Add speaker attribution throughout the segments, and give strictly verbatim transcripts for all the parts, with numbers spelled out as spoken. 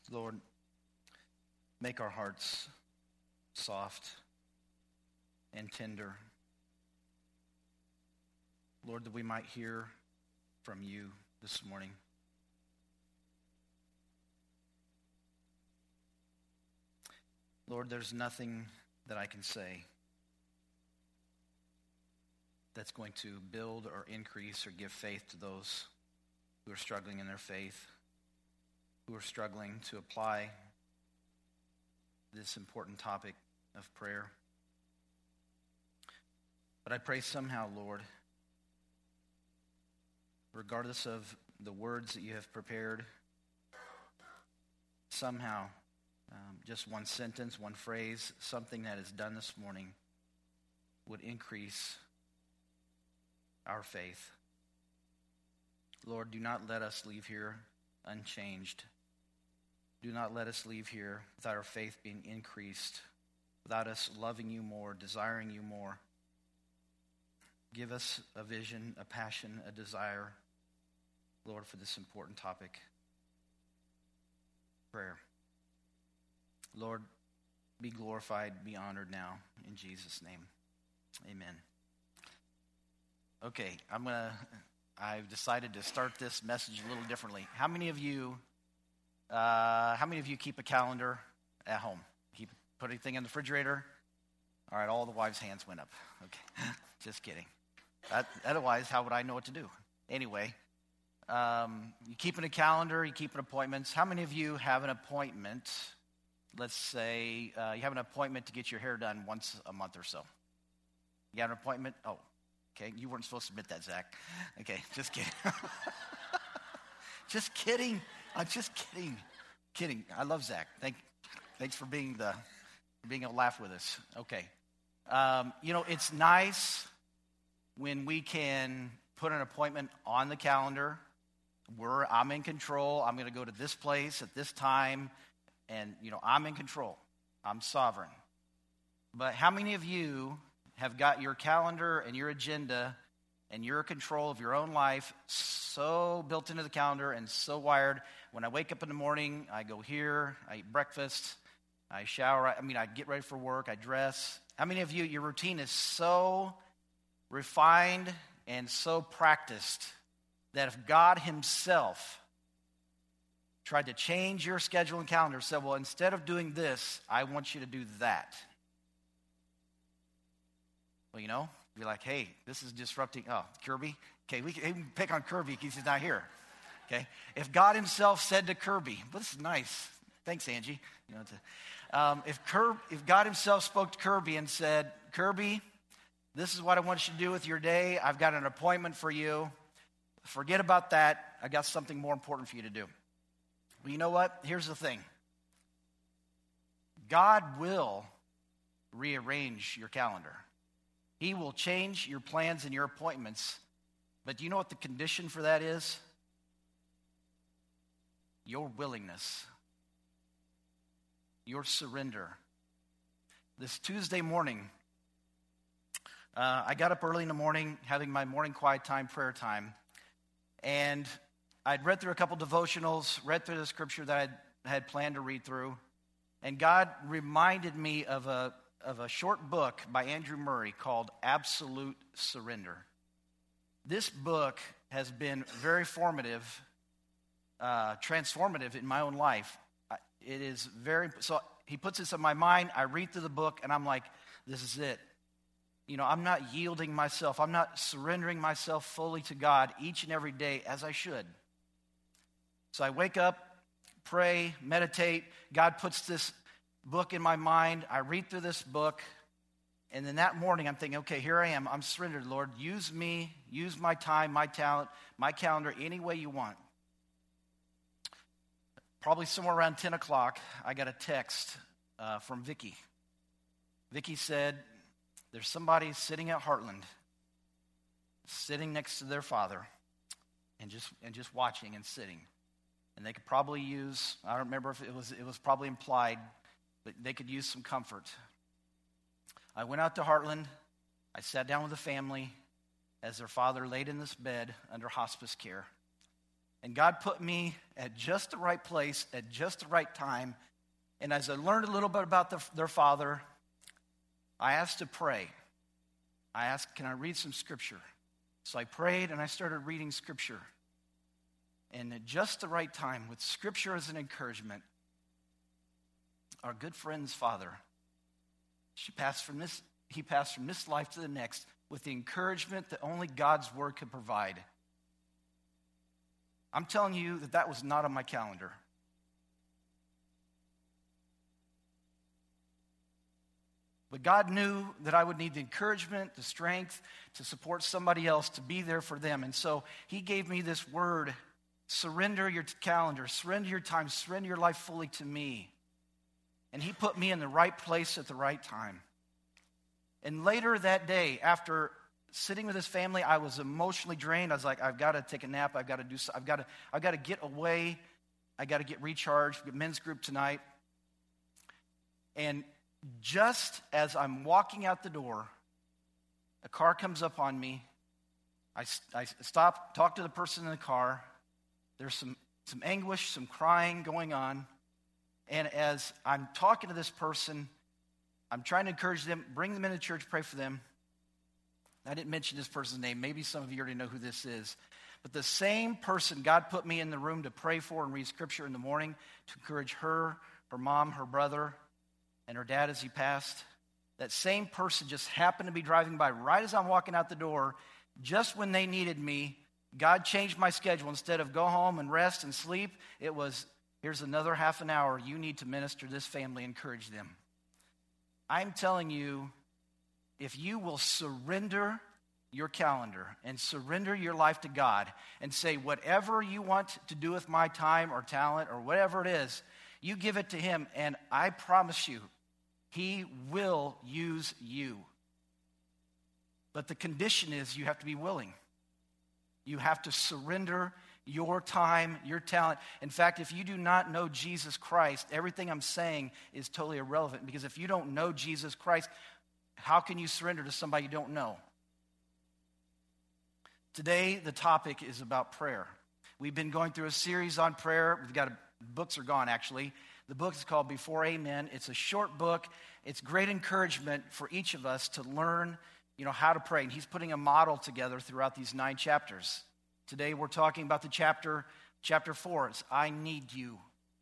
Speaker 1: Lord, make our hearts soft and tender. Lord, that we might hear from you this morning. Lord, there's nothing that I can say that's going to build or increase or give faith to those who are struggling in their faith, who are struggling to apply this important topic of prayer. But I pray somehow, Lord, regardless of the words that you have prepared, somehow, um, just one sentence, one phrase, something that is done this morning would increase our faith. Lord, do not let us leave here unchanged. Do not let us leave here without our faith being increased, without us loving you more, desiring you more. Give us a vision, a passion, a desire, Lord, for this important topic. Prayer. Lord, be glorified, be honored now, in Jesus' name. Amen. Okay, I'm gonna, I've decided to start this message a little differently. How many of you, uh, how many of you keep a calendar at home? Keep, put anything in the refrigerator? All right, all the wives' hands went up. Okay, just kidding. That, otherwise, how would I know what to do? Anyway, um, you keeping a calendar, you keeping appointments. How many of you have an appointment? Let's say uh, you have an appointment to get your hair done once a month or so. You got an appointment? Oh, okay. You weren't supposed to admit that, Zach. Okay, just kidding. Just kidding. I'm just kidding. Kidding. I love Zach. Thank, thanks for being the for being able to laugh with us. Okay. Um, you know, it's nice when we can put an appointment on the calendar. We're I'm in control. I'm going to go to this place at this time. And, you know, I'm in control. I'm sovereign. But how many of you have got your calendar and your agenda and your control of your own life so built into the calendar and so wired? When I wake up in the morning, I go here, I eat breakfast, I shower. I mean, I get ready for work, I dress. How many of you, your routine is so refined and so practiced that if God himself tried to change your schedule and calendar, said, well, instead of doing this, I want you to do that. Well, you know, you're like, hey, this is disrupting. Oh, Kirby? Okay, we can even pick on Kirby because he's not here. Okay? If God himself said to Kirby, well, this is nice. Thanks, Angie. You know, to, um, if, Kirby, if God himself spoke to Kirby and said, Kirby, this is what I want you to do with your day. I've got an appointment for you. Forget about that. I got something more important for you to do. Well, you know what? Here's the thing. God will rearrange your calendar. He will change your plans and your appointments. But do you know what the condition for that is? Your willingness. Your surrender. This Tuesday morning, uh, I got up early in the morning, having my morning quiet time, prayer time, and I'd read through a couple devotionals, read through the scripture that I had planned to read through, and God reminded me of a of a short book by Andrew Murray called Absolute Surrender. This book has been very formative, uh, transformative in my own life. It is very, so he puts this in my mind, I read through the book, and I'm like, this is it. You know, I'm not yielding myself. I'm not surrendering myself fully to God each and every day as I should. So I wake up, pray, meditate. God puts this book in my mind. I read through this book. And then that morning I'm thinking, okay, here I am. I'm surrendered, Lord. Use me. Use my time, my talent, my calendar any way you want. Probably somewhere around ten o'clock, I got a text uh, from Vicky. Vicky said, there's somebody sitting at Heartland, sitting next to their father, and just and just watching and sitting. And they could probably use, I don't remember if it was it was probably implied, but they could use some comfort. I went out to Heartland. I sat down with the family as their father laid in this bed under hospice care. And God put me at just the right place at just the right time. And as I learned a little bit about the, their father, I asked to pray. I asked, can I read some scripture? So I prayed and I started reading scripture. And at just the right time, with scripture as an encouragement, our good friend's father, she passed from this, he passed from this life to the next with the encouragement that only God's word could provide. I'm telling you that that was not on my calendar. But God knew that I would need the encouragement, the strength to support somebody else, to be there for them. And so he gave me this word, surrender your calendar, surrender your time, surrender your life fully to me. And he put me in the right place at the right time. And later that day, after sitting with his family, I was emotionally drained. I was like, I've got to take a nap. I've got to do. I've got to. I've got to get away. I got to get recharged. We have men's group tonight. And just as I'm walking out the door, a car comes up on me. I, I stop, talk to the person in the car. There's some some anguish, some crying going on. And as I'm talking to this person, I'm trying to encourage them, bring them into church, pray for them. I didn't mention this person's name. Maybe some of you already know who this is. But the same person God put me in the room to pray for and read scripture in the morning to encourage her, her mom, her brother, and her dad as he passed. That same person just happened to be driving by right as I'm walking out the door. Just when they needed me, God changed my schedule. Instead of go home and rest and sleep, it was, here's another half an hour. You need to minister to this family, encourage them. I'm telling you, if you will surrender your calendar and surrender your life to God and say, whatever you want to do with my time or talent or whatever it is, you give it to him, and I promise you, he will use you. But the condition is you have to be willing. You have to surrender your time, your talent. In fact, if you do not know Jesus Christ, everything I'm saying is totally irrelevant, because if you don't know Jesus Christ, how can you surrender to somebody you don't know? Today, the topic is about prayer. We've been going through a series on prayer. We've got a, books are gone, actually. The book is called Before Amen. It's a short book. It's great encouragement for each of us to learn, you know, how to pray. And he's putting a model together throughout these nine chapters. Today, we're talking about the chapter, chapter four. It's I need you.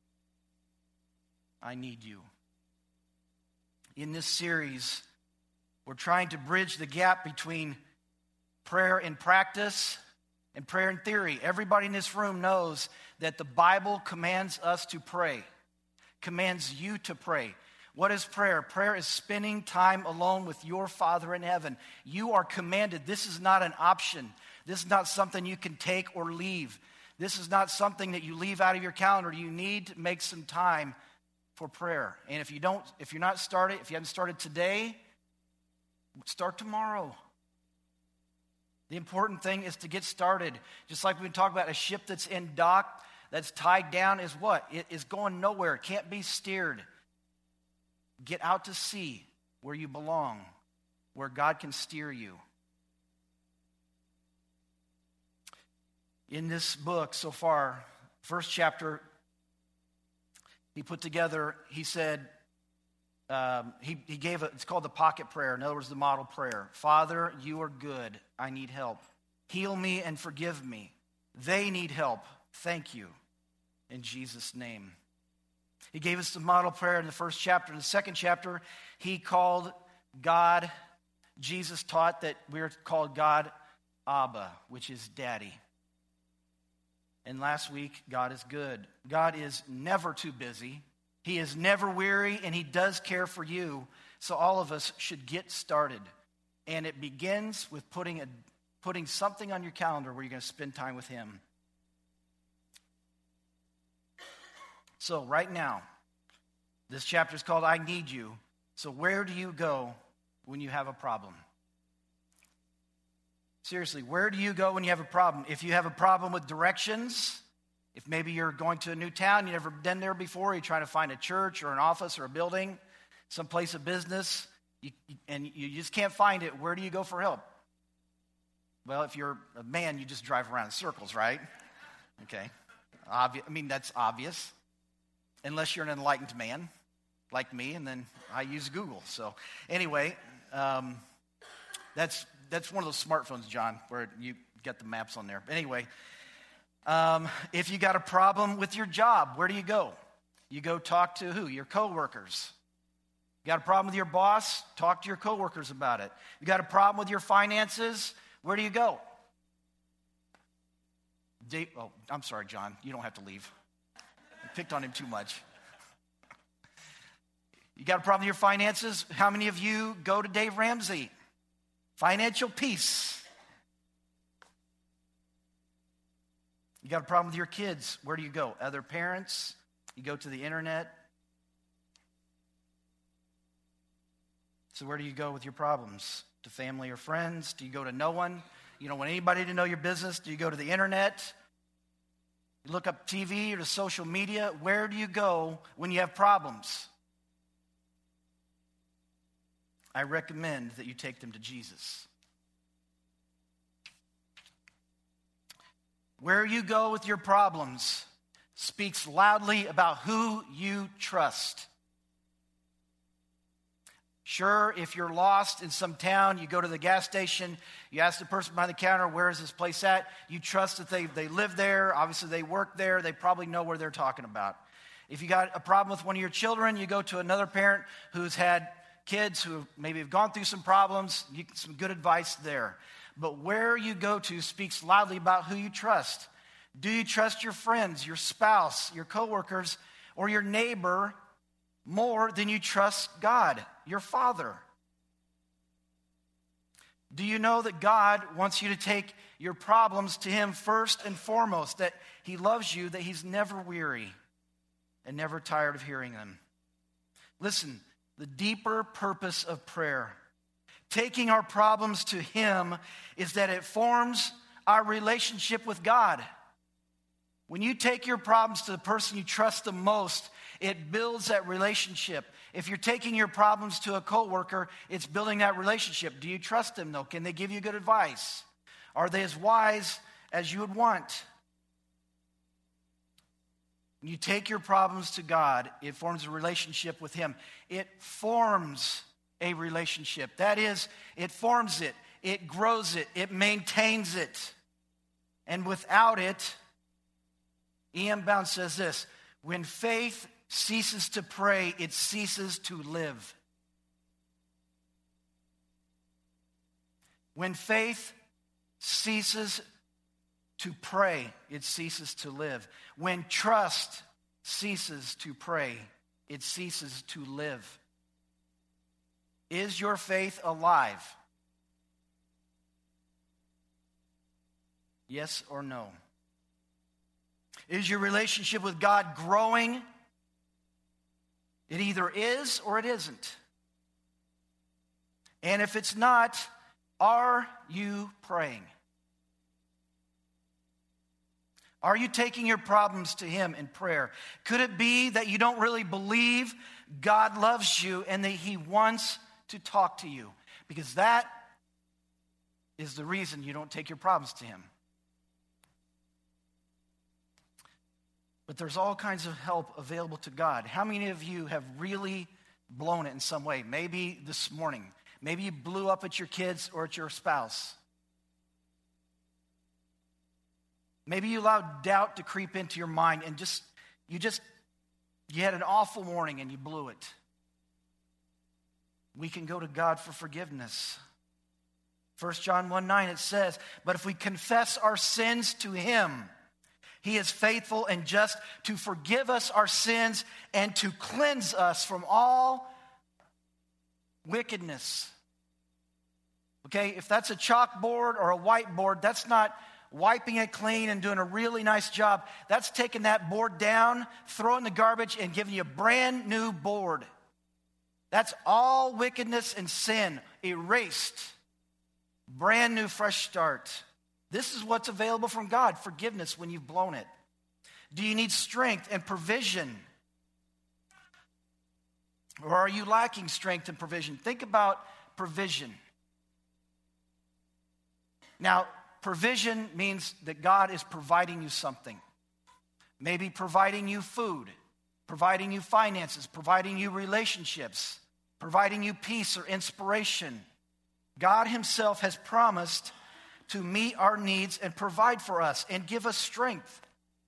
Speaker 1: I need you. In this series, we're trying to bridge the gap between prayer in practice and prayer in theory. Everybody in this room knows that the Bible commands us to pray, commands you to pray. What is prayer? Prayer is spending time alone with your Father in heaven. You are commanded. This is not an option. This is not something you can take or leave. This is not something that you leave out of your calendar. You need to make some time for prayer. And if you don't, if you're not started, if you haven't started today, start tomorrow. The important thing is to get started. Just like we've been talking about, a ship that's in dock, that's tied down is what? It is going nowhere. It can't be steered. Get out to sea where you belong, where God can steer you. In this book so far, first chapter, he put together, he said, um, he, he gave, a, it's called the pocket prayer. In other words, the model prayer. Father, you are good. I need help. Heal me and forgive me. They need help. Thank you. In Jesus' name. He gave us the model prayer in the first chapter. In the second chapter, he called God, Jesus taught that we're called God Abba, which is Daddy. And last week, God is good. God is never too busy. He is never weary, and he does care for you. So all of us should get started. And it begins with putting, a, putting something on your calendar where you're going to spend time with him. So right now, this chapter is called I Need You. So where do you go when you have a problem? Seriously, where do you go when you have a problem? If you have a problem with directions, if maybe you're going to a new town, you've never been there before, you're trying to find a church or an office or a building, some place of business, you, and you just can't find it, where do you go for help? Well, if you're a man, you just drive around in circles, right? Okay. Obvi- I mean, that's obvious. Unless you're an enlightened man like me, and then I use Google. So anyway, um, that's that's one of those smartphones, John, where you get the maps on there. Anyway, um, if you got a problem with your job, where do you go? You go talk to who? Your coworkers. You got a problem with your boss? Talk to your coworkers about it. You got a problem with your finances? Where do you go? Dave, oh, I'm sorry, John. You don't have to leave. I picked on him too much. You got a problem with your finances? How many of you go to Dave Ramsey? Financial peace. You got a problem with your kids? Where do you go? Other parents? You go to the internet? So where do you go with your problems? To family or friends? Do you go to no one? You don't want anybody to know your business? Do you go to the internet? You look up T V or to social media? Where do you go when you have problems? I recommend that you take them to Jesus. Where you go with your problems speaks loudly about who you trust. Sure, if you're lost in some town, you go to the gas station, you ask the person behind the counter, where is this place at? You trust that they, they live there, obviously they work there, they probably know where they're talking about. If you got a problem with one of your children, you go to another parent who's had kids who maybe have gone through some problems, you get some good advice there. But where you go to speaks loudly about who you trust. Do you trust your friends, your spouse, your coworkers, or your neighbor more than you trust God, your Father? Do you know that God wants you to take your problems to Him first and foremost, that He loves you, that He's never weary and never tired of hearing them? Listen, the deeper purpose of prayer, taking our problems to Him, is that it forms our relationship with God. When you take your problems to the person you trust the most, it builds that relationship. If you're taking your problems to a coworker, it's building that relationship. Do you trust them, though? Can they give you good advice? Are they as wise as you would want? When you take your problems to God, it forms a relationship with Him. It forms a relationship. That is, it forms it, it grows it, it maintains it. And without it, E M Bounds says this: when faith ceases to pray, it ceases to live. When faith ceases to pray, it ceases to live. When trust ceases to pray, it ceases to live. Is your faith alive? Yes or no? Is your relationship with God growing? It either is or it isn't. And if it's not, are you praying? Are you taking your problems to Him in prayer? Could it be that you don't really believe God loves you and that He wants to talk to you? Because that is the reason you don't take your problems to Him. But there's all kinds of help available to God. How many of you have really blown it in some way? Maybe this morning. Maybe you blew up at your kids or at your spouse. Maybe you allowed doubt to creep into your mind and just, you just, you had an awful morning and you blew it. We can go to God for forgiveness. First John one nine, it says, but if we confess our sins to Him, He is faithful and just to forgive us our sins and to cleanse us from all wickedness. Okay, if that's a chalkboard or a whiteboard, that's not wiping it clean and doing a really nice job. That's taking that board down, throwing the garbage, and giving you a brand new board. That's all wickedness and sin erased. Brand new, fresh start. This is what's available from God, forgiveness when you've blown it. Do you need strength and provision? Or are you lacking strength and provision? Think about provision. Now, provision means that God is providing you something. maybe providing you food, providing you finances, providing you relationships, providing you peace or inspiration. God himself has promised to meet our needs and provide for us and give us strength.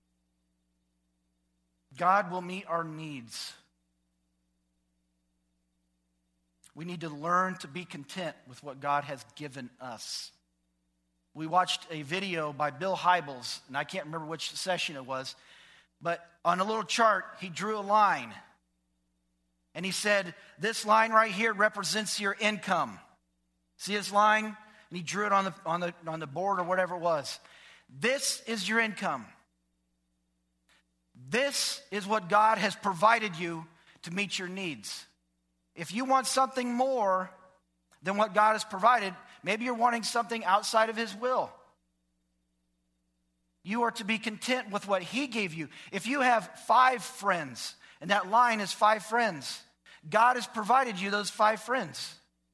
Speaker 1: God will meet our needs. We need to learn to be content with what God has given us. We watched a video by Bill Hybels, and I can't remember which session it was, but on a little chart, he drew a line. And he said, this line right here represents your income. See his line? And he drew it on the, on the, on the board or whatever it was. This is your income. This is what God has provided you to meet your needs. If you want something more than what God has provided, maybe you're wanting something outside of his will. You are to be content with what he gave you. If you have five friends, and that line is five friends, God has provided you those five friends.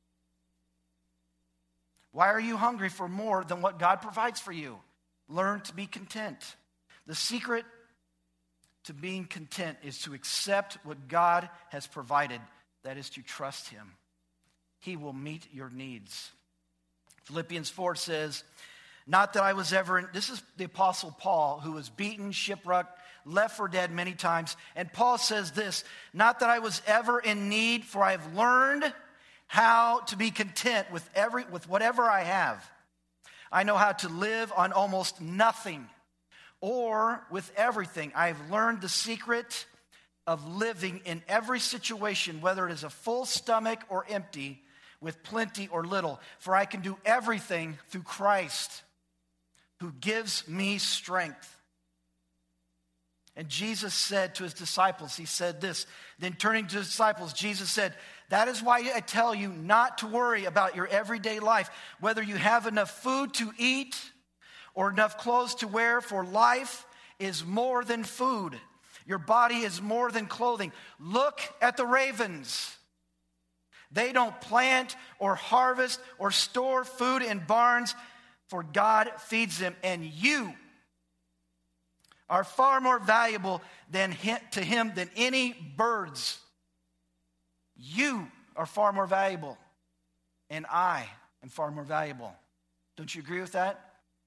Speaker 1: Why are you hungry for more than what God provides for you? Learn to be content. The secret to being content is to accept what God has provided. That is to trust him. He will meet your needs. Philippians four says, not that I was ever, in, this is the Apostle Paul, who was beaten, shipwrecked, left for dead many times. And Paul says this, not that I was ever in need, for I have learned how to be content with every with whatever I have. I know how to live on almost nothing, or with everything. I have learned the secret of living in every situation, whether it is a full stomach or empty, with plenty or little. For I can do everything through Christ, who gives me strength. And Jesus said to his disciples, he said this, then turning to his disciples, Jesus said, that is why I tell you not to worry about your everyday life, whether you have enough food to eat or enough clothes to wear, for life is more than food. Your body is more than clothing. Look at the ravens. They don't plant or harvest or store food in barns, for God feeds them. And you are far more valuable than him, to him than any birds. You are far more valuable, and I am far more valuable. Don't you agree with that?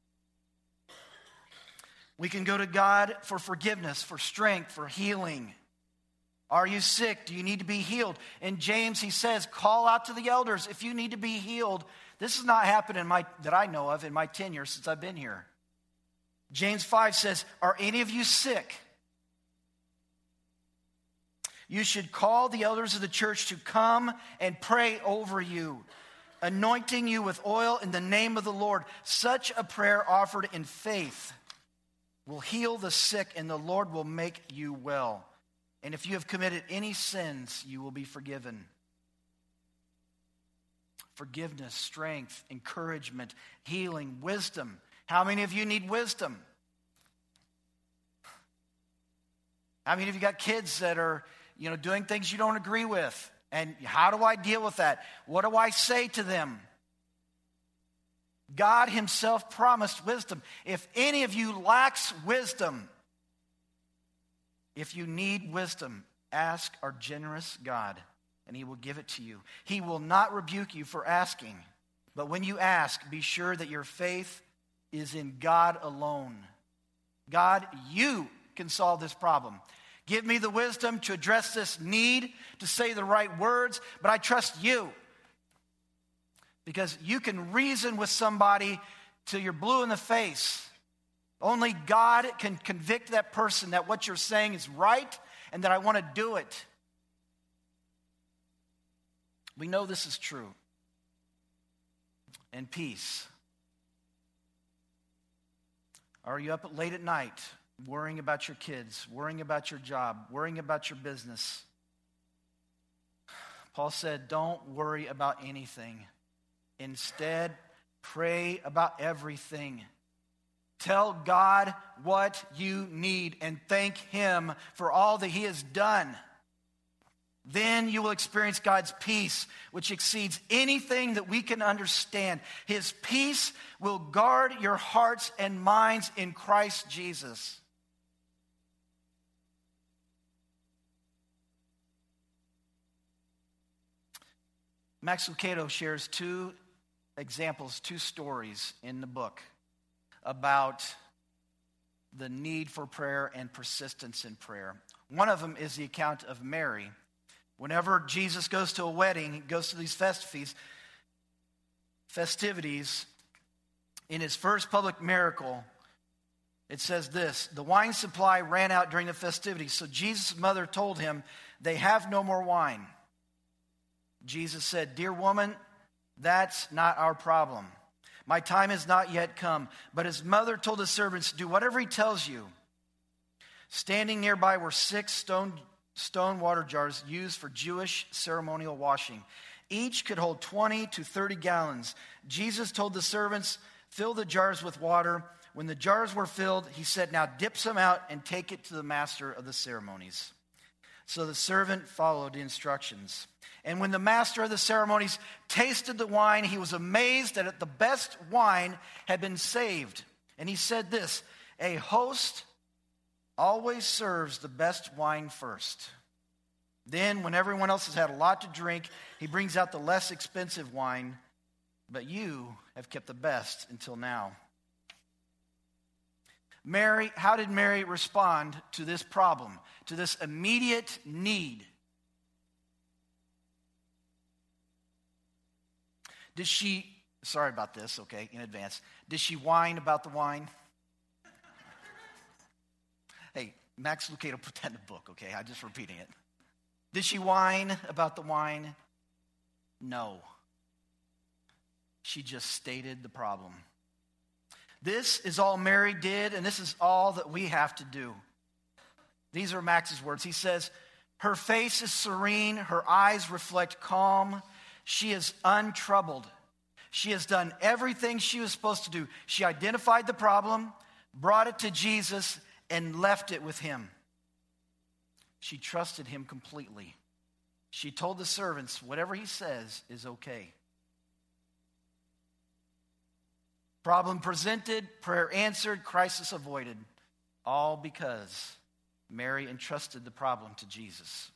Speaker 1: We can go to God for forgiveness, for strength, for healing. Are you sick? Do you need to be healed? In James, he says, call out to the elders if you need to be healed. This has not happened in my that I know of in my tenure since I've been here. James five says, are any of you sick? You should call the elders of the church to come and pray over you, anointing you with oil in the name of the Lord. Such a prayer offered in faith will heal the sick, and the Lord will make you well. And if you have committed any sins, you will be forgiven. Forgiveness, strength, encouragement, healing, wisdom. How many of you need wisdom? How many of you got kids that are, you know, doing things you don't agree with? And how do I deal with that? What do I say to them? God himself promised wisdom. If any of you lacks wisdom, if you need wisdom, ask our generous God, and he will give it to you. He will not rebuke you for asking, but when you ask, be sure that your faith is in God alone. God, you can solve this problem. Give me the wisdom to address this need, to say the right words, but I trust you. Because you can reason with somebody till you're blue in the face. Only God can convict that person that what you're saying is right and that I want to do it. We know this is true. And peace. Are you up late at night worrying about your kids, worrying about your job, worrying about your business? Paul said, don't worry about anything. Instead, pray about everything. Tell God what you need and thank him for all that he has done. Then you will experience God's peace, which exceeds anything that we can understand. His peace will guard your hearts and minds in Christ Jesus. Max Lucado shares two examples, two stories in the book about the need for prayer and persistence in prayer. One of them is the account of Mary. Whenever Jesus goes to a wedding, he goes to these festivities, festivities, in his first public miracle, it says this: the wine supply ran out during the festivities, so Jesus' mother told him, "They have no more wine." Jesus said, "Dear woman, that's not our problem. My time has not yet come." But his mother told the servants, "Do whatever he tells you." Standing nearby were six stone, stone water jars used for Jewish ceremonial washing. Each could hold twenty to thirty gallons. Jesus told the servants, "Fill the jars with water." When the jars were filled, he said, "Now dip some out and take it to the master of the ceremonies." So the servant followed the instructions. And when the master of the ceremonies tasted the wine, he was amazed that the best wine had been saved. And he said this: "A host always serves the best wine first. Then, when everyone else has had a lot to drink, he brings out the less expensive wine. But you have kept the best until now." Mary, how did Mary respond to this problem, to this immediate need? Did she, sorry about this, okay, in advance. Did she whine about the wine? Hey, Max Lucado put that in the book, okay? I'm just repeating it. Did she whine about the wine? No. She just stated the problem. This is all Mary did, and this is all that we have to do. These are Max's words. He says, "Her face is serene, her eyes reflect calm. She is untroubled. She has done everything she was supposed to do. She identified the problem, brought it to Jesus, and left it with him. She trusted him completely. She told the servants, whatever he says is okay." Problem presented, prayer answered, crisis avoided. All because Mary entrusted the problem to Jesus.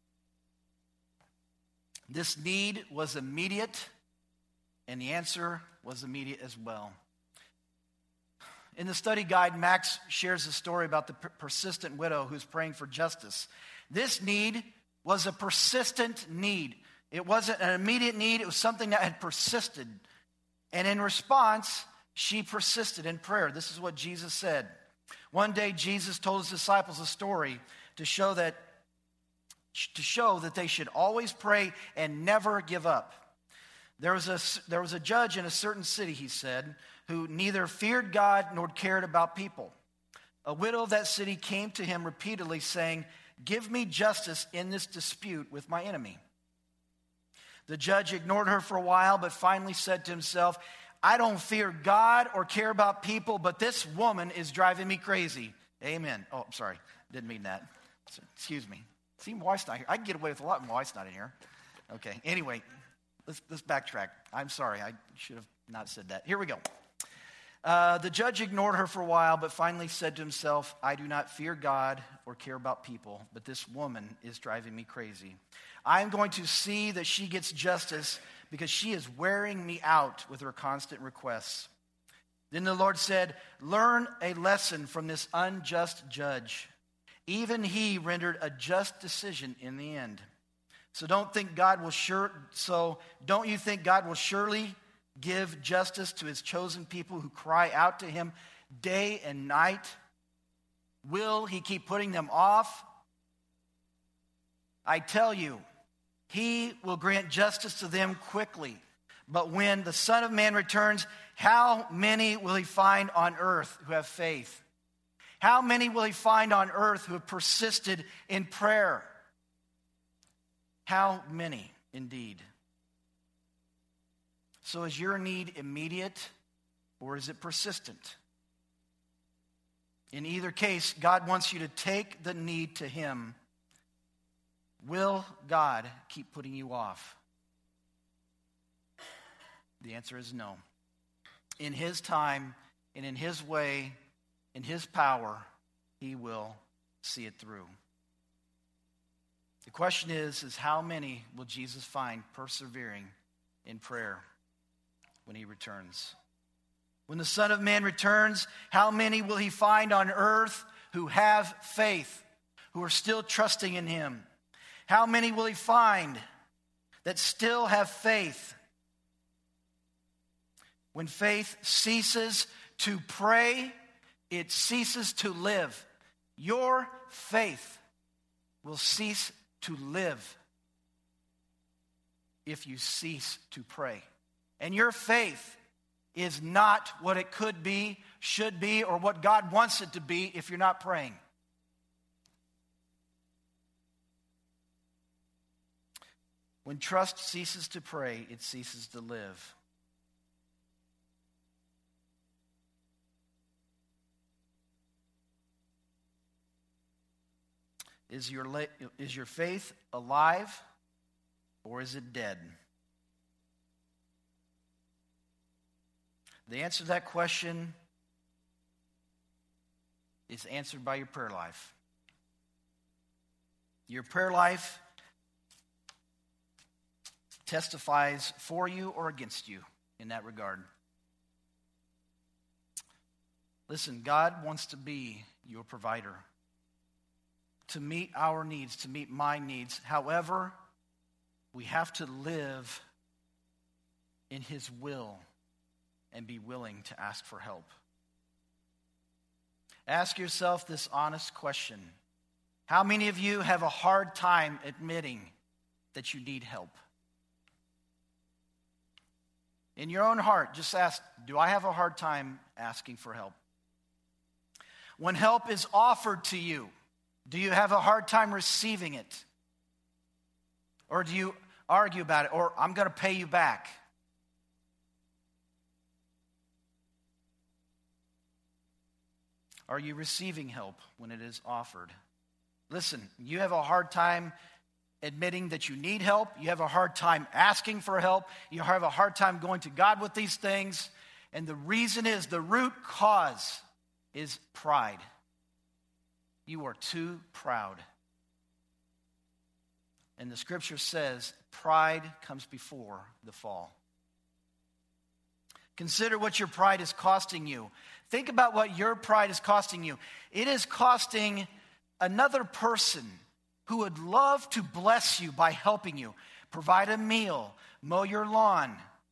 Speaker 1: This need was immediate, and the answer was immediate as well. In the study guide, Max shares a story about the persistent widow who's praying for justice. This need was a persistent need. It wasn't an immediate need. It was something that had persisted. And in response, she persisted in prayer. This is what Jesus said. One day, Jesus told his disciples a story to show that to show that they should always pray and never give up. There was a, there was a judge in a certain city, he said, who neither feared God nor cared about people. A widow of that city came to him repeatedly saying, "Give me justice in this dispute with my enemy." The judge ignored her for a while, but finally said to himself, "I don't fear God or care about people, but this woman is driving me crazy." Amen. Oh, I'm sorry. Didn't mean that. Excuse me. See, my wife's not here. I can get away with a lot when my wife's not in here. Okay. Anyway, let's, let's backtrack. I'm sorry. I should have not said that. Here we go. Uh, the judge ignored her for a while, but finally said to himself, "I do not fear God or care about people, but this woman is driving me crazy. I'm going to see that she gets justice because she is wearing me out with her constant requests." Then the Lord said, "Learn a lesson from this unjust judge. Even he rendered a just decision in the end. So don't think God will sure so don't you think God will surely give justice to his chosen people who cry out to him day and night? Will he keep putting them off? I tell you, he will grant justice to them quickly. But when the Son of Man returns, how many will he find on earth who have faith? How many will he find on earth who have persisted in prayer? How many, indeed? So is your need immediate or is it persistent? In either case, God wants you to take the need to him. Will God keep putting you off? The answer is no. In his time and in his way, in his power, he will see it through. The question is, is how many will Jesus find persevering in prayer when he returns? When the Son of Man returns, how many will he find on earth who have faith, who are still trusting in him? How many will he find that still have faith? When faith ceases to pray, it ceases to live. Your faith will cease to live if you cease to pray. And your faith is not what it could be, should be, or what God wants it to be if you're not praying. When trust ceases to pray, it ceases to live. Is your, la- is your faith alive or is it dead? The answer to that question is answered by your prayer life. Your prayer life testifies for you or against you in that regard. Listen, God wants to be your provider, to meet our needs, to meet my needs. However, we have to live in his will and be willing to ask for help. Ask yourself this honest question. How many of you have a hard time admitting that you need help? In your own heart, just ask, do I have a hard time asking for help? When help is offered to you, do you have a hard time receiving it? Or do you argue about it? Or I'm going to pay you back? Are you receiving help when it is offered? Listen, you have a hard time admitting that you need help. You have a hard time asking for help. You have a hard time going to God with these things. And the reason is, the root cause is pride. You are too proud. And the scripture says, pride comes before the fall. Consider what your pride is costing you. Think about what your pride is costing you. It is costing another person who would love to bless you by helping you, provide a meal, mow your lawn,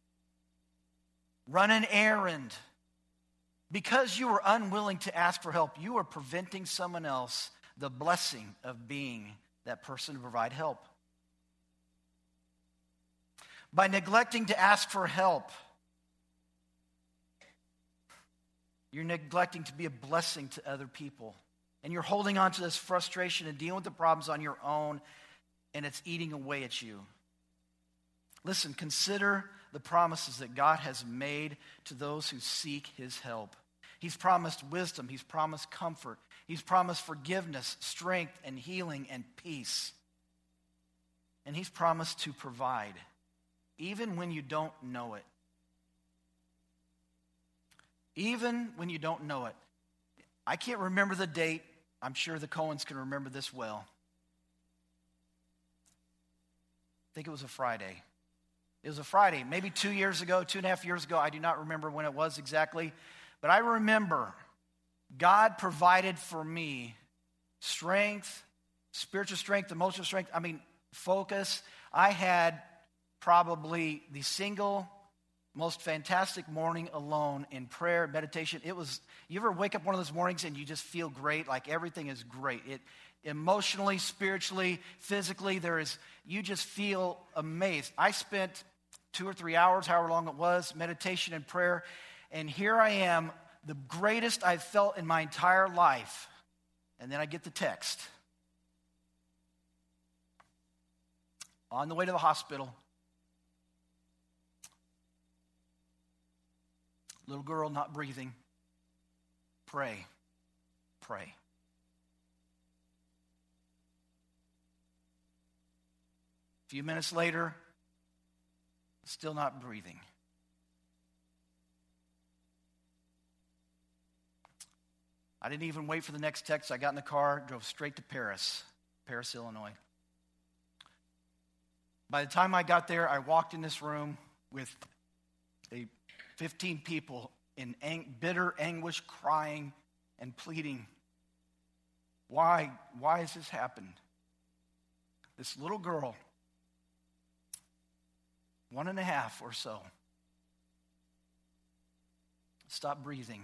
Speaker 1: run an errand. Because you are unwilling to ask for help, you are preventing someone else the blessing of being that person to provide help. By neglecting to ask for help, you're neglecting to be a blessing to other people. And you're holding on to this frustration and dealing with the problems on your own, and it's eating away at you. Listen, consider the promises that God has made to those who seek his help. He's promised wisdom. He's promised comfort. He's promised forgiveness, strength, and healing, and peace. And he's promised to provide, even when you don't know it. Even when you don't know it. I can't remember the date. I'm sure the Cohens can remember this well. I think it was a Friday. It was a Friday, maybe two years ago, two and a half years ago. I do not remember when it was exactly. But I remember God provided for me strength, spiritual strength, emotional strength. I mean, focus. I had probably the single most fantastic morning alone in prayer, meditation. It was, you ever wake up one of those mornings and you just feel great, like everything is great. It emotionally, spiritually, physically, there is, you just feel amazed. I spent two or three hours, however long it was, meditation and prayer, and here I am, the greatest I've felt in my entire life. And then I get the text. On the way to the hospital, little girl not breathing. Pray. Pray. A few minutes later, still not breathing. I didn't even wait for the next text. I got in the car, drove straight to Paris, Paris, Illinois. By the time I got there, I walked in this room with a fifteen people in ang- bitter anguish, crying and pleading. Why? Why has this happened? This little girl, one and a half or so, stopped breathing.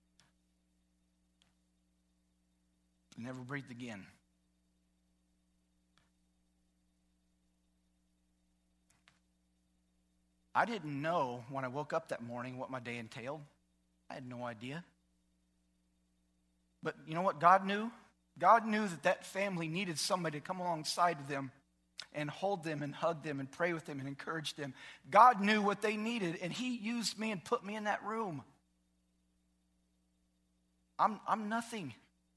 Speaker 1: Never breathed again. I didn't know when I woke up that morning what my day entailed. I had no idea. But you know what God knew? God knew that that family needed somebody to come alongside of them and hold them and hug them and pray with them and encourage them. God knew what they needed, and he used me and put me in that room. I'm, I'm nothing.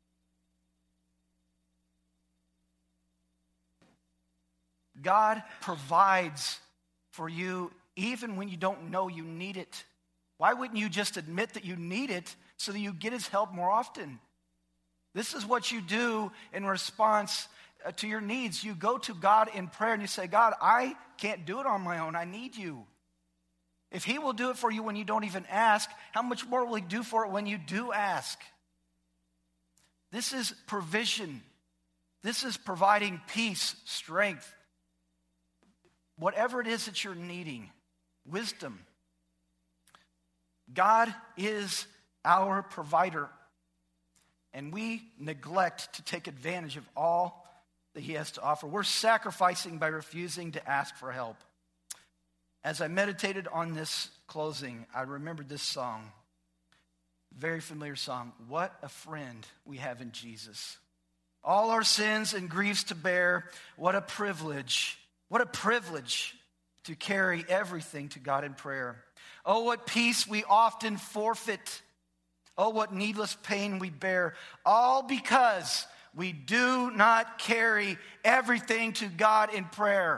Speaker 1: God provides for you even when you don't know you need it. Why wouldn't you just admit that you need it so that you get his help more often? This is what you do in response to your needs. You go to God in prayer and you say, God, I can't do it on my own. I need you. If he will do it for you when you don't even ask, how much more will he do for it when you do ask? This is provision. This is providing peace, strength. Whatever it is that you're needing, wisdom. God is our provider, and we neglect to take advantage of all that he has to offer. We're sacrificing by refusing to ask for help. As I meditated on this closing, I remembered this song, very familiar song, What a Friend We Have in Jesus. All our sins and griefs to bear, what a privilege, what a privilege to carry everything to God in prayer. Oh, what peace we often forfeit. Oh, what needless pain we bear. All because we do not carry everything to God in prayer.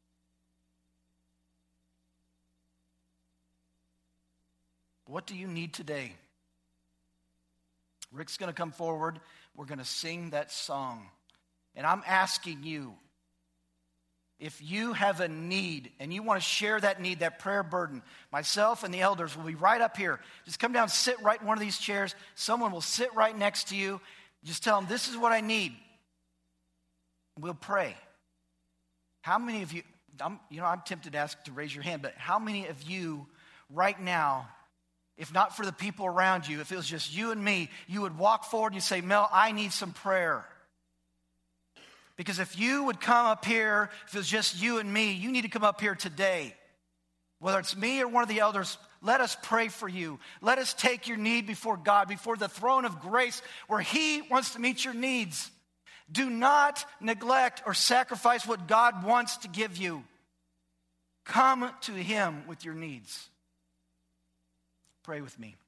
Speaker 1: What do you need today? Rick's going to come forward. We're going to sing that song. And I'm asking you, if you have a need and you want to share that need, that prayer burden, myself and the elders will be right up here. Just come down, sit right in one of these chairs. Someone will sit right next to you. Just tell them, this is what I need. We'll pray. How many of you, I'm, you know, I'm tempted to ask to raise your hand, but how many of you right now, if not for the people around you, if it was just you and me, you would walk forward and you say, Mel, I need some prayer. Because if you would come up here, if it was just you and me, you need to come up here today. Whether it's me or one of the elders, let us pray for you. Let us take your need before God, before the throne of grace, where he wants to meet your needs. Do not neglect or sacrifice what God wants to give you. Come to him with your needs. Pray with me.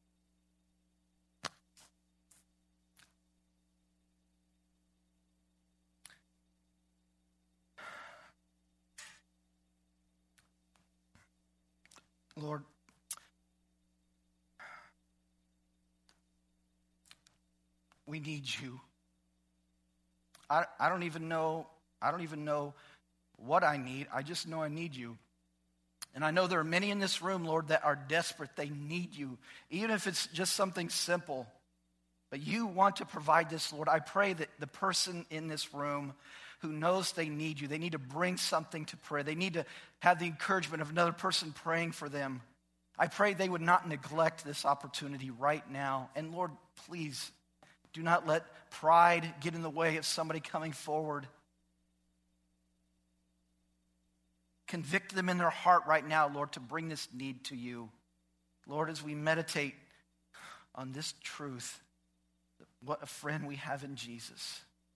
Speaker 1: Lord, we need you. I, I don't even know, I don't even know what I need. I just know I need you. And I know there are many in this room, Lord, that are desperate. They need you, even if it's just something simple. But you want to provide this, Lord. I pray that the person in this room who knows they need you, they need to bring something to prayer. They need to have the encouragement of another person praying for them. I pray they would not neglect this opportunity right now. And Lord, please do not let pride get in the way of somebody coming forward. Convict them in their heart right now, Lord, to bring this need to you. Lord, as we meditate on this truth, what a friend we have in Jesus.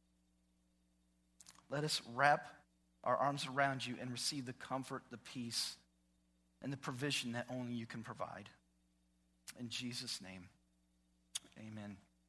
Speaker 1: Let us wrap our arms around you and receive the comfort, the peace, and the provision that only you can provide. In Jesus' name, amen.